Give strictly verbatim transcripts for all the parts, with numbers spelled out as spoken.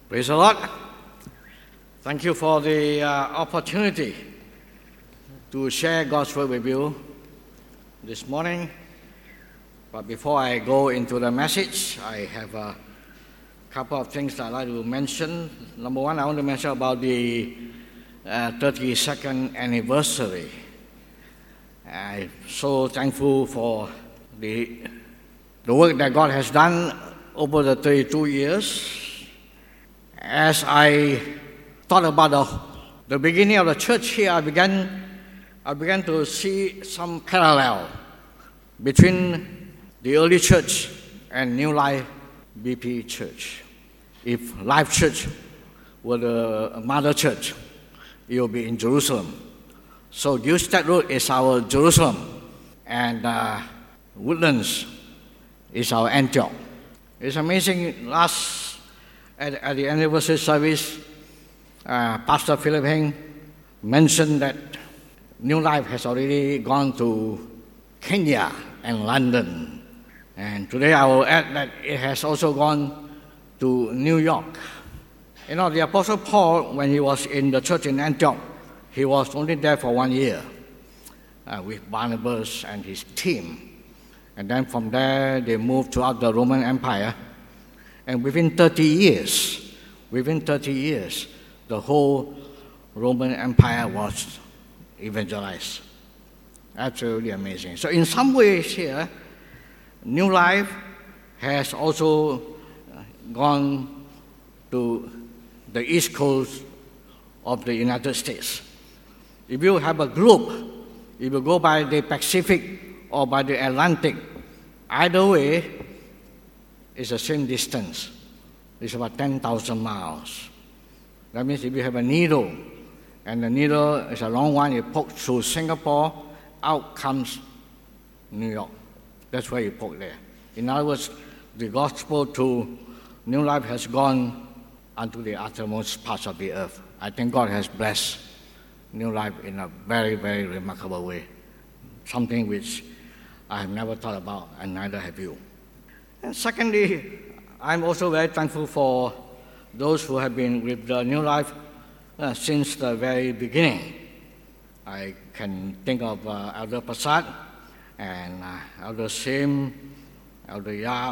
Praise the Lord. Thank you for the uh, opportunity to share God's word with you this morning. But before I go into the message, I have a couple of things that I'd like to mention. Number one, I want to mention about the uh, thirty-second anniversary. I'm so thankful for the, the work that God has done over the thirty-two years. As I thought about the, the beginning of the church here, I began, I began to see some parallel between the early church and New Life B P Church. If Life Church were the mother church, it will be in Jerusalem. So Gilstead Road is our Jerusalem, and uh, Woodlands is our Antioch. It's amazing. Last At, at the anniversary service, uh, Pastor Philip Heng mentioned that New Life has already gone to Kenya and London. And today I will add that it has also gone to New York. You know, the Apostle Paul, when he was in the church in Antioch, he was only there for one year uh, with Barnabas and his team. And then from there, they moved throughout the Roman Empire. And within thirty years, within thirty years, the whole Roman Empire was evangelized. Absolutely amazing. So in some ways here, New Life has also gone to the east coast of the United States. If you have a group, if you go by the Pacific or by the Atlantic, either way, it's the same distance. It's about ten thousand miles. That means if you have a needle, and the needle is a long one, you poke through Singapore, out comes New York. That's where you poke there. In other words, the gospel to New Life has gone unto the uttermost parts of the earth. I think God has blessed New Life in a very, very remarkable way. Something which I have never thought about, and neither have you. And secondly, I'm also very thankful for those who have been with the New Life uh, since the very beginning. I can think of uh, Elder Prasad and uh, Elder Sim, Elder Yap,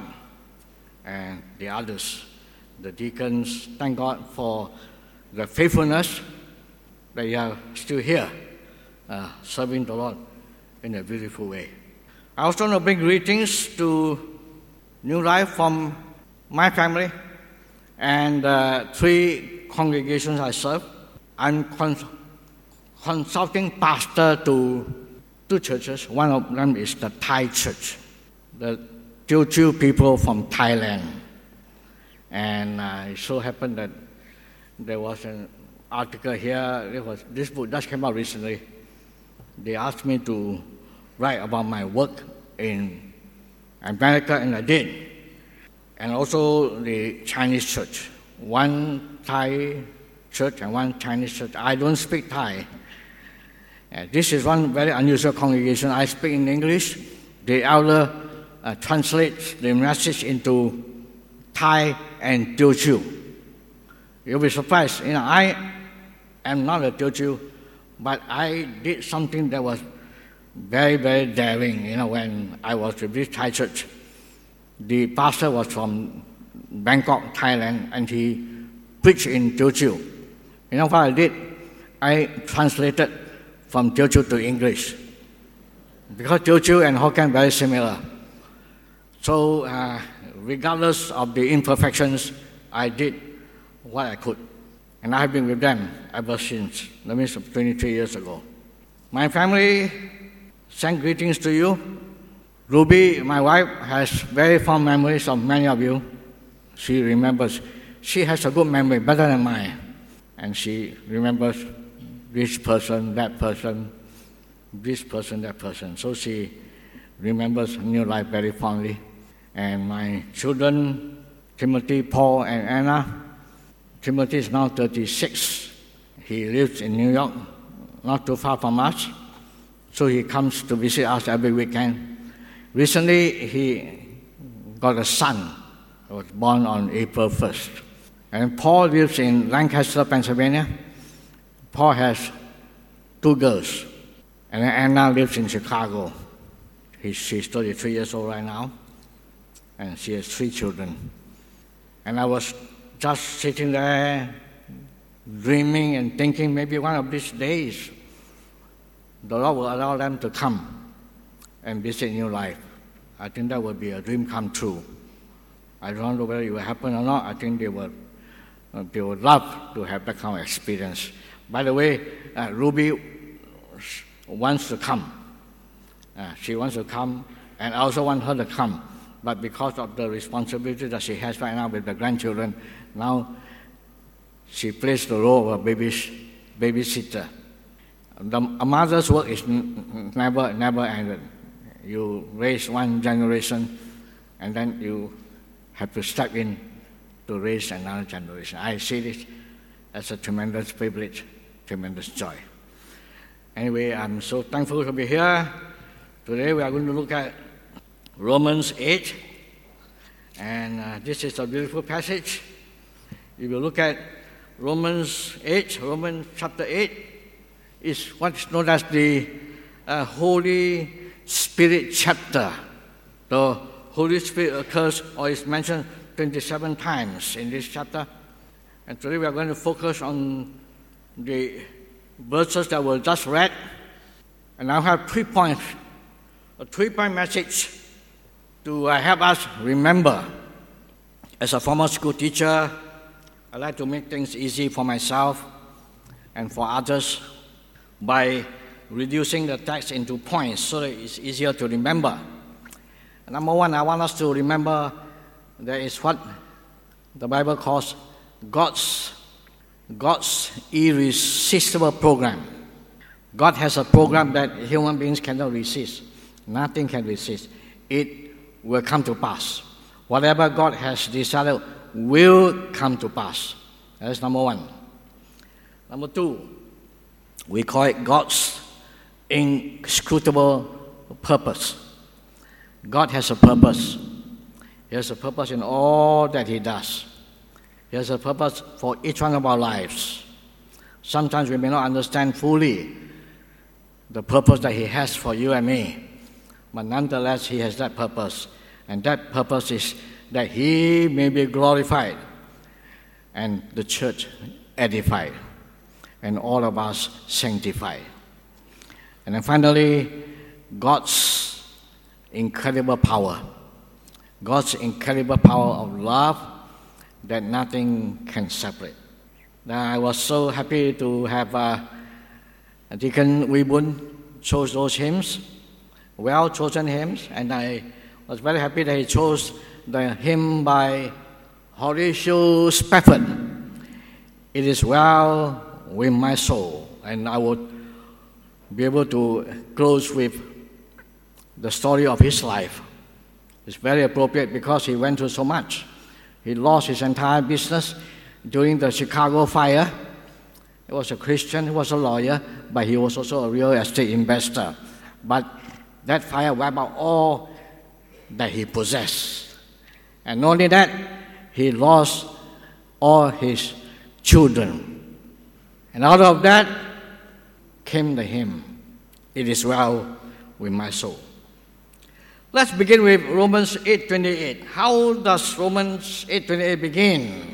and the others, the deacons. Thank God for the faithfulness that you are still here, uh, serving the Lord in a beautiful way. I also want to bring greetings to New Life from my family and uh, three congregations I serve. I'm cons- consulting pastor to two churches. One of them is the Thai church, the Teochew people from Thailand. And uh, it so happened that there was an article here. It was, this book just came out recently. They asked me to write about my work in America, and I did. And also the Chinese church. One Thai church and one Chinese church. I don't speak Thai. Uh, this is one very unusual congregation. I speak in English. The elder uh, translates the message into Thai and Teochew. You'll be surprised. You know, I am not a Teochew, but I did something that was very, very daring. You know, when I was with this Thai church, the pastor was from Bangkok, Thailand, and he preached in Teochew. You know what I did? I translated from Teochew to English, because Teochew and Hokkien are very similar. So, uh, regardless of the imperfections, I did what I could. And I have been with them ever since. That means twenty-three years ago. My family send greetings to you. Ruby, my wife, has very fond memories of many of you. She remembers. She has a good memory, better than mine. And she remembers this person, that person, this person, that person. So she remembers New Life very fondly. And my children, Timothy, Paul, and Anna. Timothy is now thirty-six. He lives in New York, not too far from us. So he comes to visit us every weekend. Recently, he got a son. He was born on April first. And Paul lives in Lancaster, Pennsylvania. Paul has two girls. And Anna lives in Chicago. He, she's thirty-three years old right now. And she has three children. And I was just sitting there, dreaming and thinking maybe one of these days, the Lord will allow them to come and visit New Life. I think that would be a dream come true. I don't know whether it will happen or not. I think they would, uh, they would love to have that kind of experience. By the way, uh, Ruby wants to come. Uh, she wants to come, and I also want her to come. But because of the responsibility that she has right now with the grandchildren, now she plays the role of a baby, babysitter. The, a mother's work is n- never, never ended. You raise one generation, and then you have to step in to raise another generation. I see this as a tremendous privilege, tremendous joy. Anyway, I'm so thankful to be here. Today we are going to look at Romans eight, and uh, this is a beautiful passage. If you look at Romans eight, Romans chapter eight, is what's known as the uh, Holy Spirit chapter. The Holy Spirit occurs or is mentioned twenty-seven times in this chapter. And today we are going to focus on the verses that were just read. And I have three points, a three-point message to uh, help us remember. As a former school teacher, I like to make things easy for myself and for others by reducing the text into points so that it's easier to remember. Number one, I want us to remember there is what the Bible calls God's, God's irresistible program. God has a program that human beings cannot resist. Nothing can resist. It will come to pass. Whatever God has decided will come to pass. That's number one. Number two, we call it God's inscrutable purpose. God has a purpose. He has a purpose in all that He does. He has a purpose for each one of our lives. Sometimes we may not understand fully the purpose that He has for you and me, but nonetheless He has that purpose. And that purpose is that He may be glorified and the church edified and all of us sanctified. And then finally, God's incredible power. God's incredible power of love that nothing can separate. Now, I was so happy to have uh, Deacon Weebun chose those hymns, well chosen hymns, and I was very happy that he chose the hymn by Horatio Spafford. It is well with my soul, and I would be able to close with the story of his life. It's very appropriate because he went through so much. He lost his entire business during the Chicago fire. He was a Christian, he was a lawyer, but he was also a real estate investor. But that fire wiped out all that he possessed. And not only that, he lost all his children. And out of that came the hymn, "It is well with my soul." Let's begin with Romans eight twenty-eight. How does Romans eight twenty-eight begin?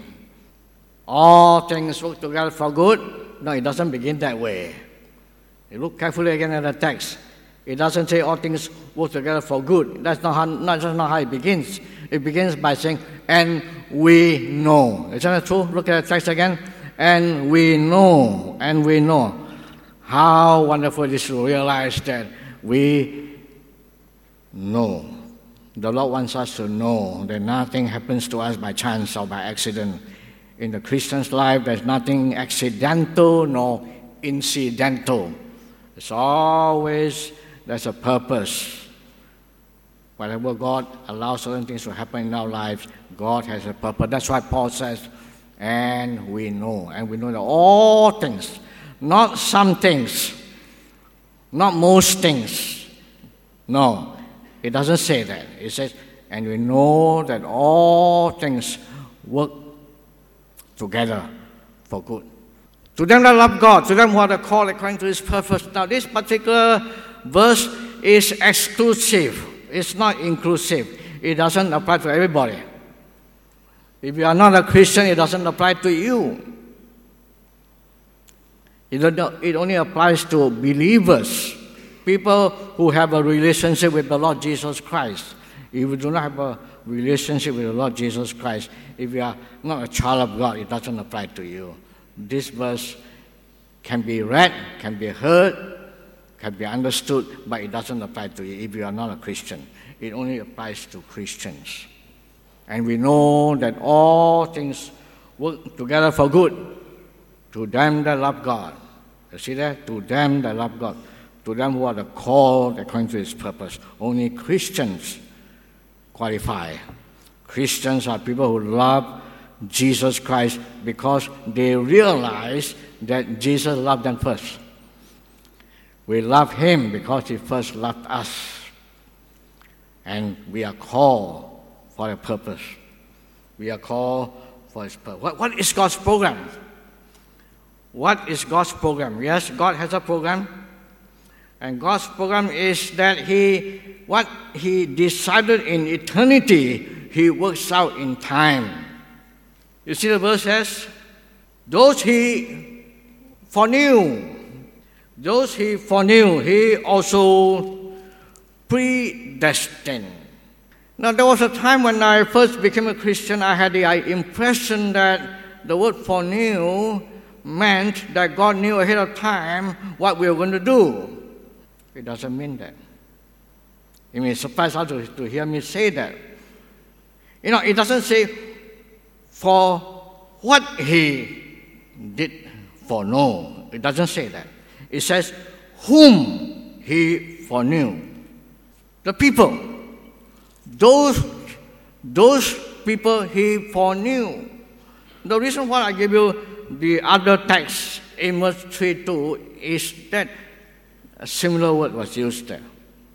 All things work together for good? No, it doesn't begin that way. You look carefully again at the text. It doesn't say all things work together for good. That's not how, not, that's not how it begins. It begins by saying, and we know. Isn't that true? Look at the text again. And we know, and we know. How wonderful it is to realize that we know. The Lord wants us to know that nothing happens to us by chance or by accident. In the Christian's life, there's nothing accidental nor incidental. It's always, there's a purpose. Whatever God allows certain things to happen in our lives, God has a purpose. That's why Paul says, and we know. And we know that all things, not some things, not most things. No, it doesn't say that. It says, and we know that all things work together for good. To them that love God, to them who are the called according to His purpose. Now, this particular verse is exclusive. It's not inclusive. It doesn't apply to everybody. If you are not a Christian, it doesn't apply to you. It only applies to believers, people who have a relationship with the Lord Jesus Christ. If you do not have a relationship with the Lord Jesus Christ, if you are not a child of God, it doesn't apply to you. This verse can be read, can be heard, can be understood, but it doesn't apply to you if you are not a Christian. It only applies to Christians. And we know that all things work together for good to them that love God. You see that? To them that love God. To them who are the called according to His purpose. Only Christians qualify. Christians are people who love Jesus Christ because they realize that Jesus loved them first. We love Him because He first loved us. And we are called for a purpose. We are called for His purpose. What, what is God's program? What is God's program? Yes, God has a program. And God's program is that He, what He decided in eternity, He works out in time. You see the verse says, those He foreknew, those He foreknew, He also predestined. Now, there was a time when I first became a Christian, I had the impression that the word foreknew meant that God knew ahead of time what we were going to do. It doesn't mean that. It may surprise others to hear me say that. You know, it doesn't say for what He did foreknow. It doesn't say that. It says whom He foreknew. The people. Those, those people He foreknew. The reason why I give you the other text, Amos three two, is that a similar word was used there.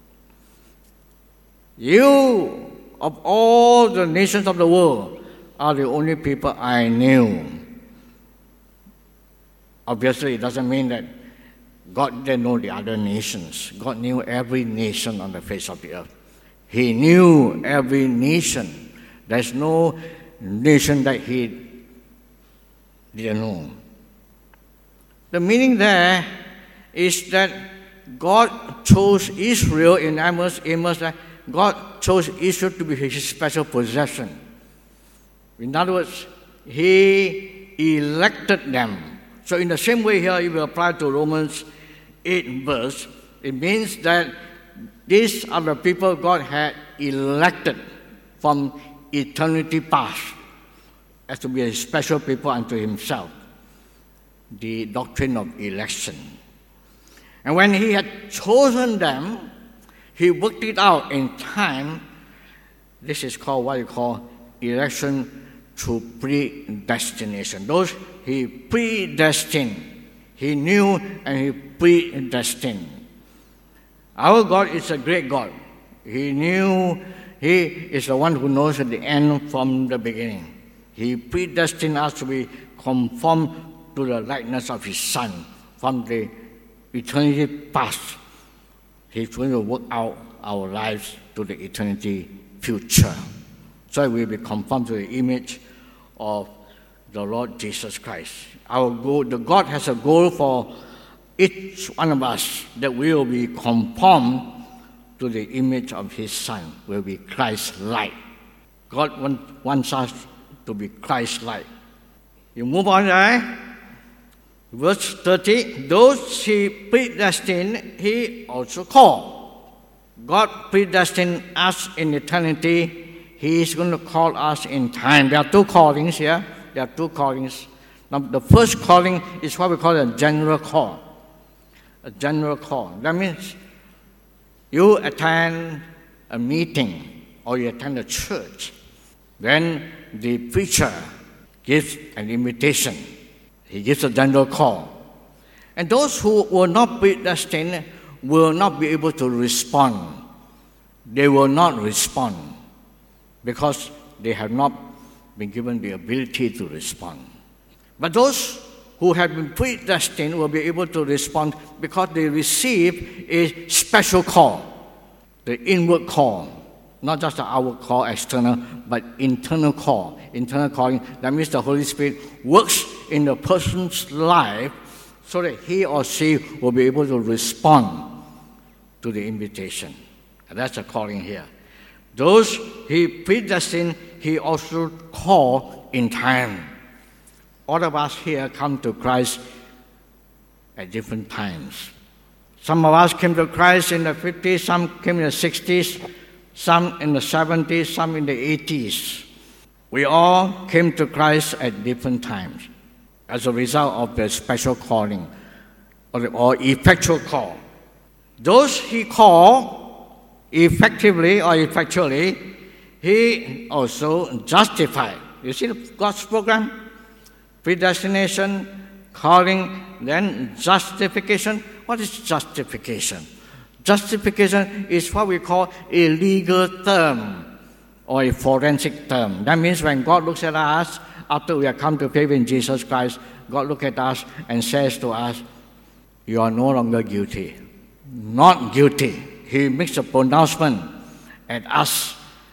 You, of all the nations of the world, are the only people I knew. Obviously, it doesn't mean that God didn't know the other nations. God knew every nation on the face of the earth. He knew every nation. There's no nation that He didn't know. The meaning there is that God chose Israel in Amos, Amos, God chose Israel to be His special possession. In other words, He elected them. So in the same way here, if you apply to Romans eight verse, it means that these are the people God had elected from eternity past as to be a special people unto Himself. The doctrine of election. And when He had chosen them, He worked it out in time. This is called what you call election through predestination. Those He predestined. He knew and He predestined. Our God is a great God. He knew, He is the one who knows the end from the beginning. He predestined us to be conformed to the likeness of His Son from the eternity past. He's going to work out our lives to the eternity future. So we will be conformed to the image of the Lord Jesus Christ. Our goal, the God has a goal for each one of us that we will be conformed to the image of His Son. We will be Christ-like. God want, wants us to be Christ-like. You move on there. Verse thirty, those He predestined, He also called. God predestined us in eternity. He is going to call us in time. There are two callings here. There are two callings. Now, the first calling is what we call a general call. A general call. That means you attend a meeting or you attend a church. Then the preacher gives an invitation. He gives a general call. And those who were not predestined will not be able to respond. They will not respond because they have not been given the ability to respond. But those who have been predestined will be able to respond because they receive a special call, the inward call, not just the outward call, external, but internal call. Internal calling, that means the Holy Spirit works in the person's life so that he or she will be able to respond to the invitation. And that's a calling here. Those he predestined, he also called in time. All of us here come to Christ at different times. Some of us came to Christ in the fifties, some came in the sixties, some in the seventies, some in the eighties. We all came to Christ at different times as a result of the special calling or, the, or effectual call. Those he called effectively or effectually, he also justified. You see God's program? Predestination, calling, then justification. What is justification? Justification is what we call a legal term or a forensic term. That means when God looks at us, after we have come to faith in Jesus Christ, God looks at us and says to us, you are no longer guilty. Not guilty. He makes a pronouncement at us,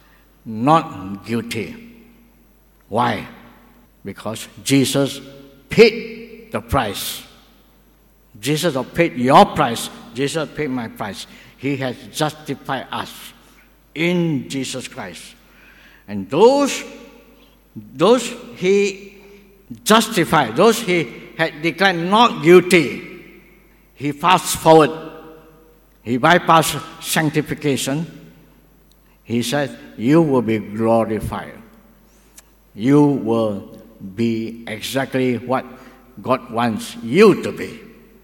not guilty. Why? Because Jesus paid the price. Jesus paid your price. Jesus paid my price. He has justified us in Jesus Christ. And those, those he justified, those he had declared not guilty, he fast forward. He bypassed sanctification. He said, you will be glorified. You will be exactly what God wants you to be.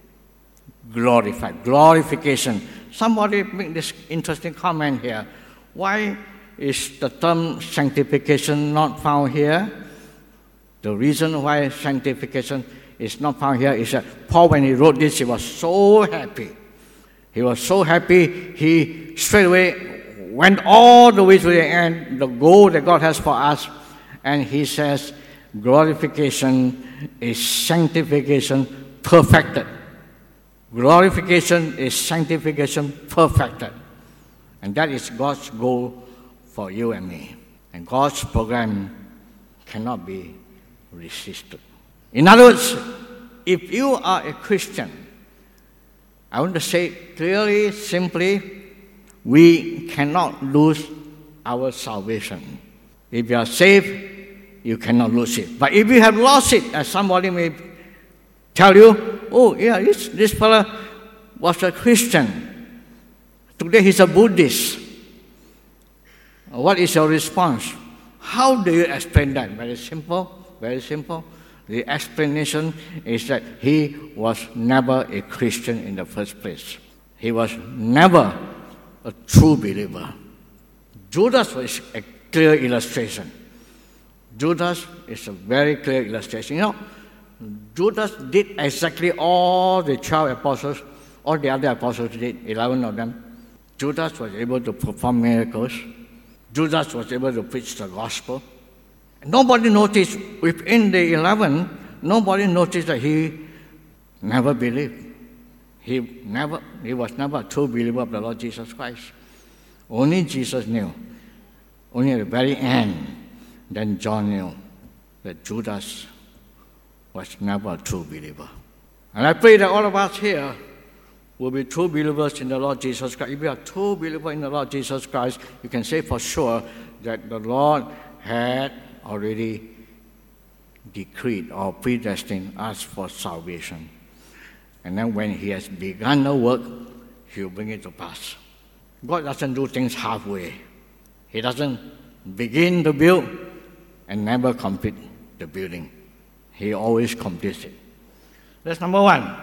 Glorified. Glorification. Somebody make this interesting comment here. Why is the term sanctification not found here? The reason why sanctification is not found here is that Paul, when he wrote this, he was so happy. He was so happy, he straight away went all the way to the end, the goal that God has for us, and he says, glorification is sanctification perfected. Glorification is sanctification perfected. And that is God's goal for you and me. And God's program cannot be resisted. In other words, if you are a Christian, I want to say clearly, simply, we cannot lose our salvation. If you are saved, you cannot lose it. But if you have lost it, as somebody may tell you, oh yeah, this, this fellow was a Christian. Today he's a Buddhist. What is your response? How do you explain that? Very simple, very simple. The explanation is that he was never a Christian in the first place. He was never a true believer. Judas was a clear illustration. Judas is a very clear illustration. You know, Judas did exactly all the twelve apostles, all the other apostles did, eleven of them. Judas was able to perform miracles. Judas was able to preach the gospel. Nobody noticed, within the eleven, nobody noticed that he never believed. He never, he was never a true believer of the Lord Jesus Christ. Only Jesus knew. Only at the very end, then John knew that Judas was never a true believer. And I pray that all of us here will be true believers in the Lord Jesus Christ. If you are a true believer in the Lord Jesus Christ, you can say for sure that the Lord had already decreed or predestined us for salvation. And then when he has begun the work, he will bring it to pass. God doesn't do things halfway. He doesn't begin to build and never complete the building. He always completes it. That's number one.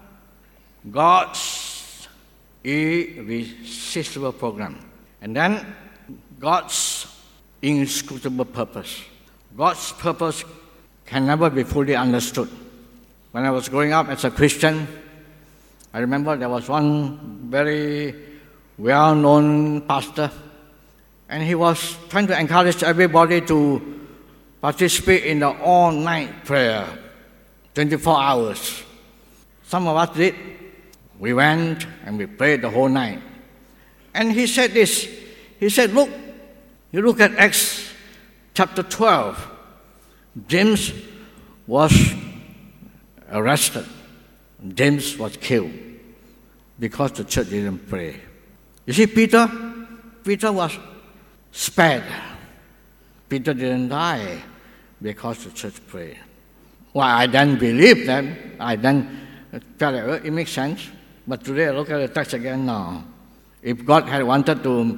God's irresistible program. And then God's inscrutable purpose. God's purpose can never be fully understood. When I was growing up as a Christian, I remember there was one very well-known pastor, and he was trying to encourage everybody to participate in the all-night prayer. twenty-four hours. Some of us did. We went and we prayed the whole night. And he said this. He said, look, you look at Acts chapter twelve. James was arrested. James was killed because the church didn't pray. You see, Peter, Peter was spared. Peter didn't die because the church prayed. Well, I then believed them. I then felt like, it makes sense. But today I look at the text again, no. If God had wanted to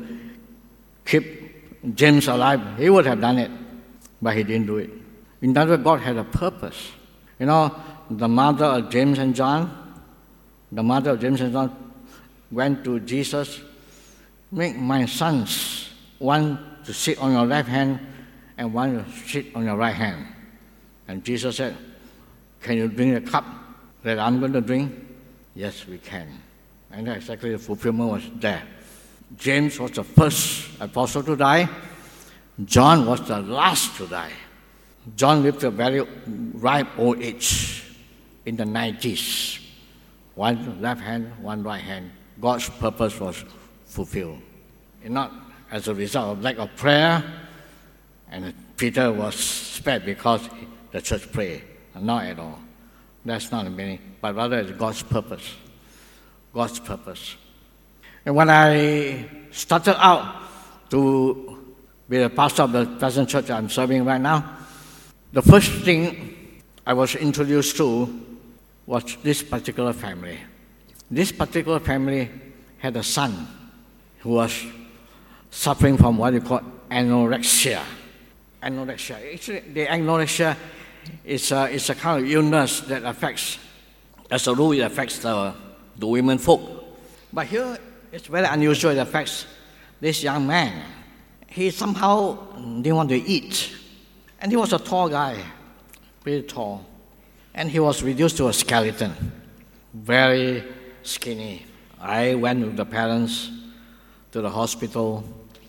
keep James alive, he would have done it. But he didn't do it. In other words, God had a purpose. You know, the mother of James and John, the mother of James and John went to Jesus, make my sons one to sit on your left hand and one to sit on your right hand. And Jesus said, can you drink the cup that I'm going to drink? Yes, we can. And exactly the fulfillment was there. James was the first apostle to die. John was the last to die. John lived a very ripe old age in the nineties. One left hand, one right hand. God's purpose was fulfilled. And not as a result of lack of prayer, and Peter was spared because the church prayed. Not at all. That's not the meaning, but rather it's God's purpose. God's purpose. And when I started out to be the pastor of the present church I'm serving right now, the first thing I was introduced to was this particular family. This particular family had a son who was suffering from what you call anorexia. Anorexia. Actually, the anorexia is a, is a kind of illness that affects, as a rule, it affects the, the women folk. But here, it's very unusual. It affects this young man. He somehow didn't want to eat. And he was a tall guy, pretty tall. And he was reduced to a skeleton, very skinny. I went with the parents to the hospital.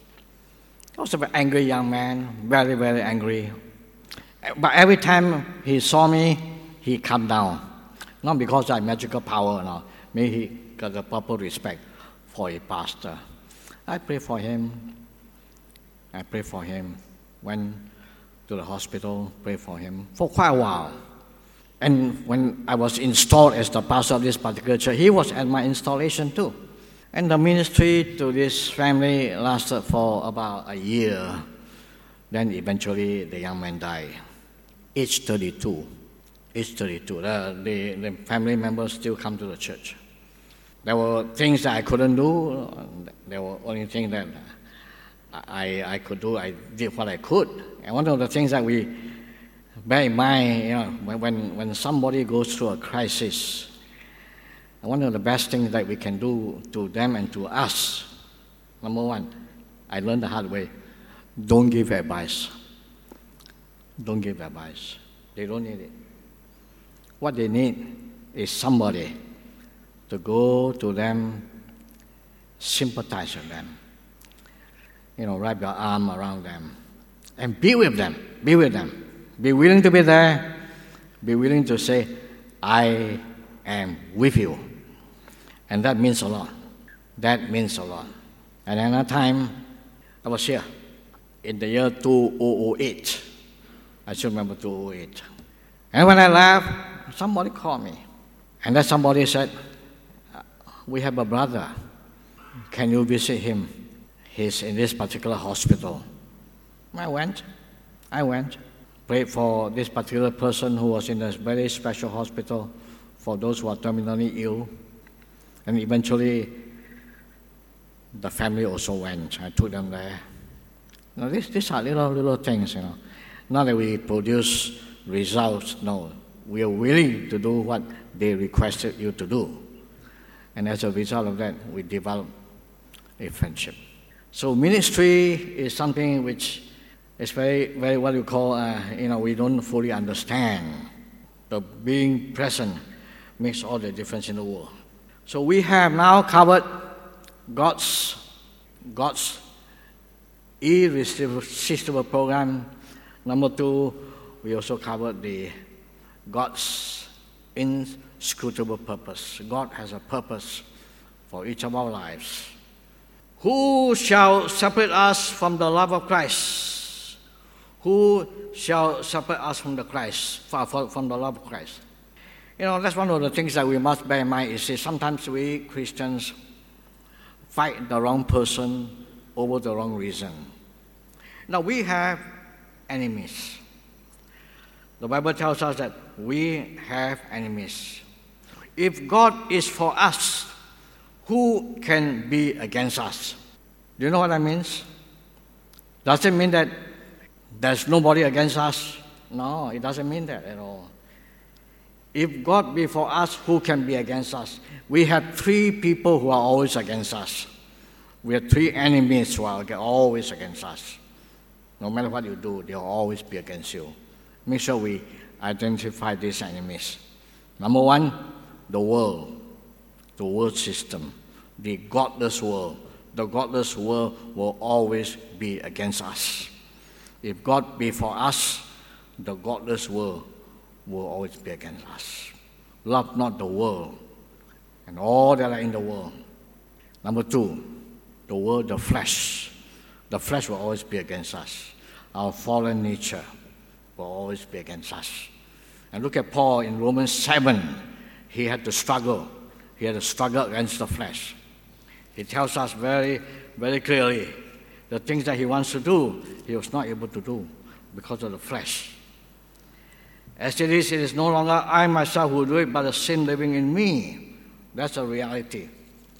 He was a very angry young man, very, very angry. But every time he saw me, he calmed down. Not because I have magical power, no. Maybe he got the proper respect for a pastor. I pray for him. I pray for him. Went to the hospital, pray for him for quite a while. And when I was installed as the pastor of this particular church, he was at my installation too. And the ministry to this family lasted for about a year. Then eventually the young man died. Age thirty-two. Age thirty-two. The, the, the family members still come to the church. There were things that I couldn't do. There were only things that I, I could do. I did what I could. And one of the things that we bear in mind, you know, when, when somebody goes through a crisis, one of the best things that we can do to them and to us, number one, I learned the hard way, don't give advice. Don't give advice. They don't need it. What they need is somebody to go to them, sympathize with them, you know, wrap your arm around them, and be with them, be with them. Be willing to be there, be willing to say, I am with you. And that means a lot. That means a lot. And another time, I was here in the year two thousand eight. I still remember two thousand eight. And when I left, somebody called me. And that somebody said, we have a brother. Can you visit him? He's in this particular hospital. I went. I went. Prayed for this particular person who was in a very special hospital for those who are terminally ill. And eventually, the family also went. I took them there. You know, these, these are little, little things, you know. Not that we produce results, no. We are willing to do what they requested you to do. And as a result of that, we develop a friendship. So ministry is something which is very, very what you call, uh, you know, we don't fully understand. But being present makes all the difference in the world. So we have now covered God's, God's irresistible program. Number two, we also covered the God's inscrutable purpose. God has a purpose for each of our lives. Who shall separate us from the love of Christ? Who shall separate us from the Christ, from the love of Christ? You know, that's one of the things that we must bear in mind. Is that sometimes we Christians fight the wrong person over the wrong reason. Now, we have enemies. The Bible tells us that we have enemies. If God is for us, who can be against us? Do you know what that means? Does it mean that there's nobody against us? No, it doesn't mean that at all. If God be for us, who can be against us? We have three people who are always against us. We have three enemies who are always against us. No matter what you do, they'll always be against you. Make sure we identify these enemies. Number one, the world, the world system, the godless world. The godless world will always be against us. If God be for us, the godless world will always be against us. Love not the world and all that are in the world. Number two, the world, the flesh. The flesh will always be against us. Our fallen nature will always be against us. And look at Paul in Romans seven. He had to struggle. He had to struggle against the flesh. He tells us very, very clearly the things that he wants to do, he was not able to do because of the flesh. As it is, it is no longer I myself who do it, but the sin living in me. That's a reality.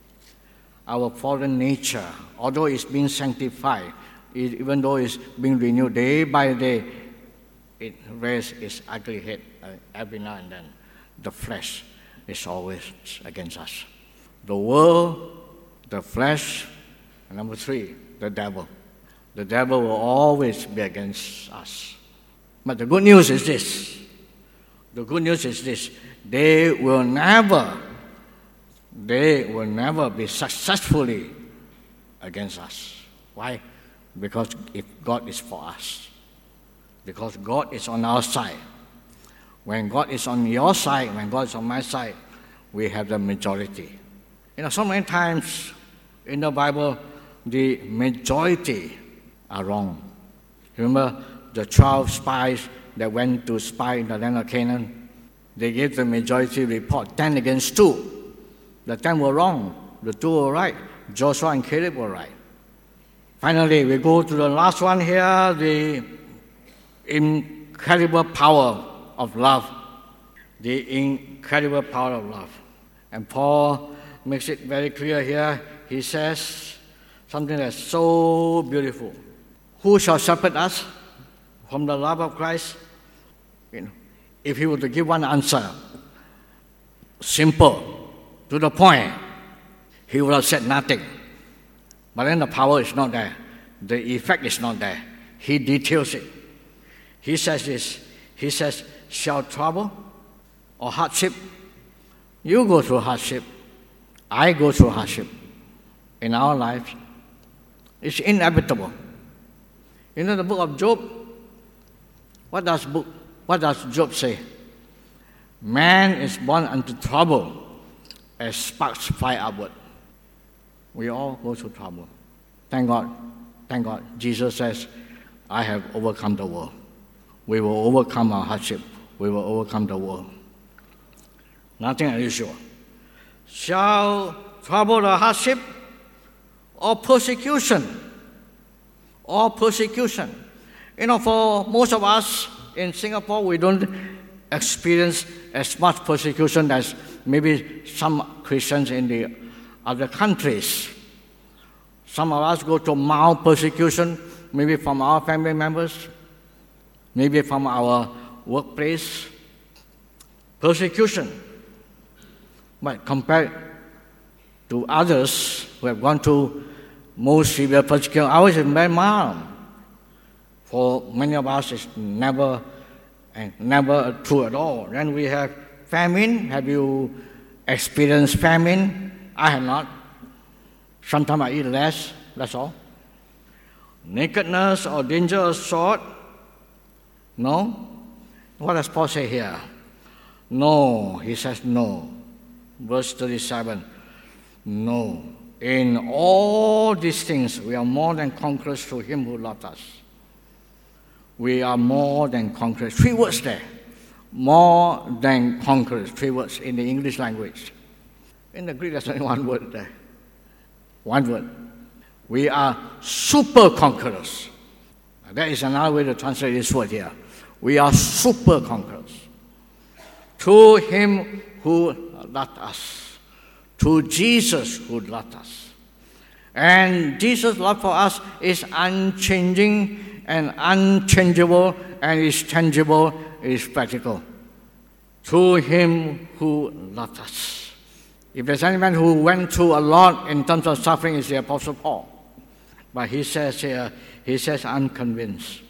Our fallen nature, although it's being sanctified, it, even though it's being renewed day by day, it raises its ugly head uh, every now and then. The flesh is always against us. The world, the flesh, and number three, the devil. The devil will always be against us. But the good news is this. The good news is this. They will never, they will never be successfully against us. Why? Because if God is for us. Because God is on our side. When God is on your side, when God is on my side, we have the majority. You know, so many times in the Bible, the majority are wrong. Remember the twelve spies that went to spy in the land of Canaan? They gave the majority report, ten against two. The ten were wrong, the two were right. Joshua and Caleb were right. Finally, we go to the last one here, the incredible power of love. The incredible power of love. And Paul makes it very clear here. He says something that's so beautiful. Who shall separate us from the love of Christ? You know, if he were to give one answer, simple, to the point, he would have said nothing. But then the power is not there. The effect is not there. He details it. He says this. He says, shall trouble or hardship? You go through hardship. I go through hardship. In our lives, it's inevitable. You know the book of Job? What does book? What does Job say? Man is born unto trouble as sparks fly upward. We all go through trouble. Thank God. Thank God. Jesus says, I have overcome the world. We will overcome our hardship. We will overcome the world. Nothing unusual. Shall trouble or hardship or persecution? Or persecution. You know, for most of us in Singapore, we don't experience as much persecution as maybe some Christians in the other countries. Some of us go to mild persecution, maybe from our family members, maybe from our workplace. Persecution. But compared to others who have gone through most severe persecution, ours is very mild. For many of us, it's never and never true at all. Then we have famine. Have you experienced famine? I have not. Sometimes I eat less, that's all. Nakedness or danger of sword? No. What does Paul say here? No, he says no. Verse thirty-seven, no. In all these things, we are more than conquerors through him who loved us. We are more than conquerors. Three words there. More than conquerors. Three words in the English language. In the Greek, there's only one word there. One word. We are super conquerors. That is another way to translate this word here. We are super conquerors. Through him who loved us. Through Jesus who loved us. And Jesus' love for us is unchanging and unchangeable, and is tangible, is practical. Through him who loved us. If there's anyone who went through a lot in terms of suffering, it's the Apostle Paul. But he says here, he says, I'm convinced.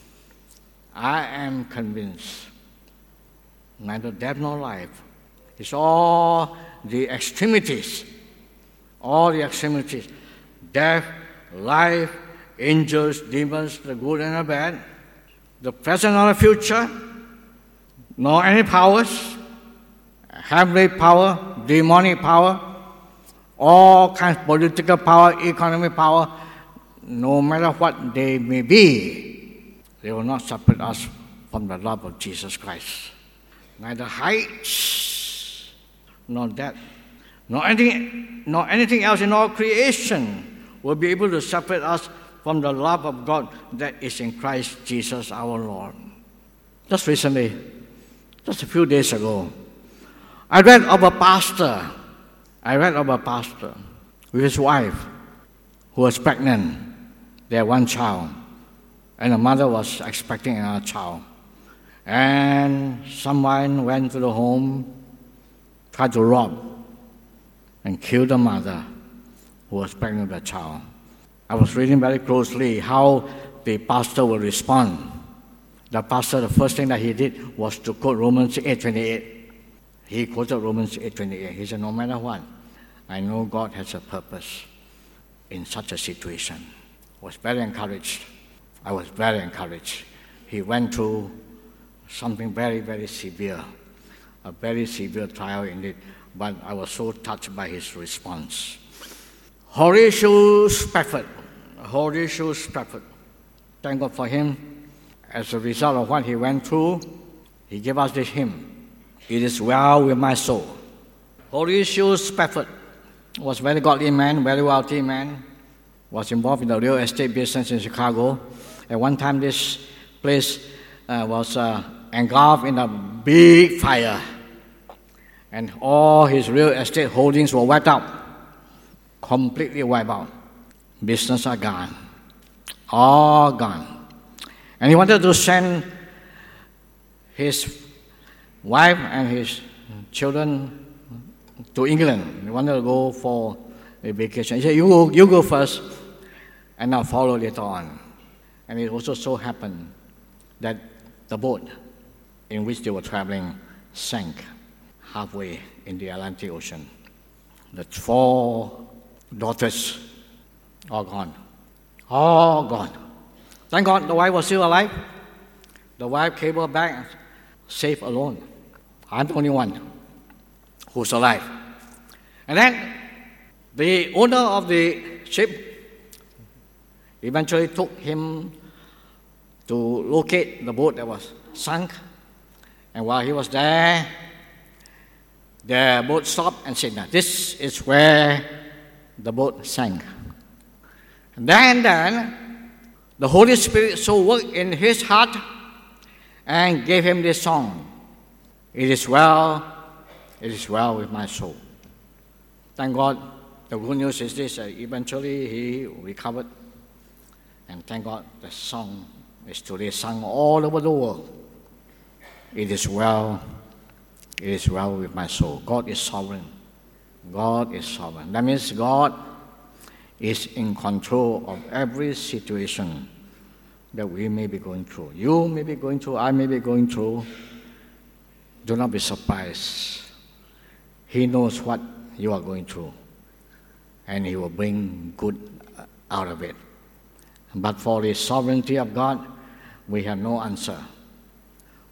I am convinced. Neither death nor life. It's all the extremities. All the extremities. Death, life, angels, demons, the good and the bad, the present or the future, nor any powers, heavenly power, demonic power, all kinds of political power, economic power, no matter what they may be, they will not separate us from the love of Jesus Christ. Neither heights, nor depth, nor anything, nor anything else in all creation will be able to separate us from the love of God that is in Christ Jesus our Lord. Just recently, just a few days ago, I read of a pastor. I read of a pastor with his wife who was pregnant. They had one child, and the mother was expecting another child. And someone went to the home, tried to rob and kill the mother who was pregnant with the child. I was reading very closely how the pastor will respond. The pastor, the first thing that he did was to quote Romans eight twenty-eight. He quoted Romans eight twenty-eight. He said, no matter what, I know God has a purpose in such a situation. I was very encouraged. I was very encouraged. He went through something very, very severe, a very severe trial indeed, but I was so touched by his response. Horatio Spafford, Horatio Spafford, thank God for him. As a result of what he went through, he gave us this hymn, It is Well With My Soul. Horatio Spafford was a very godly man, very wealthy man, was involved in the real estate business in Chicago. At one time, this place uh, was uh, engulfed in a big fire, and all his real estate holdings were wiped out. Completely wiped out. Business are gone. All gone. And he wanted to send his wife and his children to England. He wanted to go for a vacation. He said, you go, you go first, and I'll follow later on. And it also so happened that the boat in which they were traveling sank halfway in the Atlantic Ocean. The four daughters, all gone. All gone. Thank God the wife was still alive. The wife came back safe alone. I'm the only one who's alive. And then the owner of the ship eventually took him to locate the boat that was sunk. And while he was there, the boat stopped and said, now this is where the boat sank. And then, then the Holy Spirit so worked in his heart and gave him this song. It is well, it is well with my soul. Thank God, the good news is this, uh, eventually he recovered. And thank God the song is today sung all over the world. It is well, it is well with my soul. God is sovereign. God is sovereign. That means God is in control of every situation that we may be going through. You may be going through, I may be going through. Do not be surprised. He knows what you are going through, and He will bring good out of it. But for the sovereignty of God, we have no answer.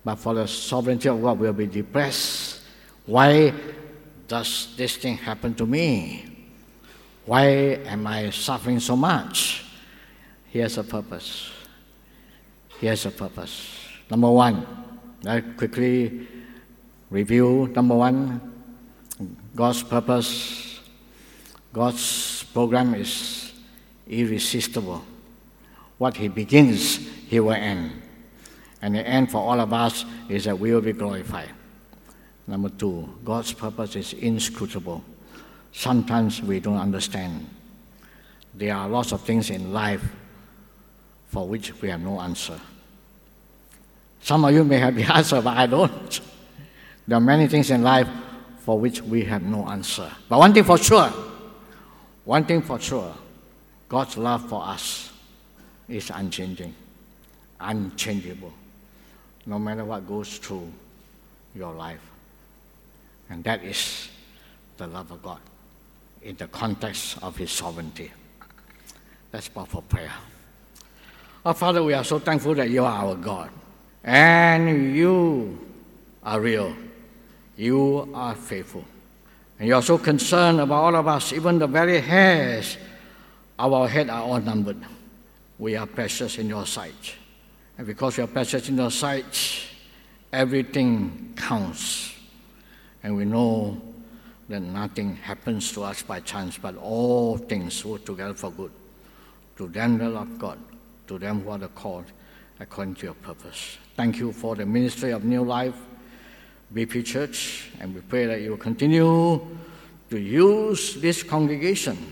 but for the sovereignty of God, we'll be depressed. Why does this thing happen to me? Why am I suffering so much? Here's a purpose. Here's a purpose. Number one, I quickly review. Number one, God's purpose. God's program is irresistible. What He begins, He will end. And the end for all of us is that we will be glorified. Number two, God's purpose is inscrutable. Sometimes we don't understand. There are lots of things in life for which we have no answer. Some of you may have the answer, but I don't. There are many things in life for which we have no answer. But one thing for sure, one thing for sure, God's love for us is unchanging, unchangeable, no matter what goes through your life. And that is the love of God in the context of His sovereignty. Let's bow for prayer. Our Father, we are so thankful that You are our God. And You are real. You are faithful. And You are so concerned about all of us, even the very hairs of our head are all numbered. We are precious in Your sight. And because we are precious in Your sight, everything counts. And we know that nothing happens to us by chance, but all things work together for good. To them that love God, to them who are called according to Your purpose. Thank You for the ministry of New Life, B P Church, and we pray that You will continue to use this congregation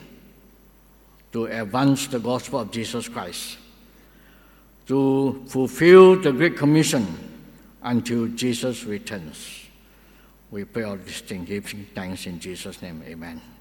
to advance the gospel of Jesus Christ, to fulfill the Great Commission until Jesus returns. We pray all these things, giving thanks in Jesus' name. Amen.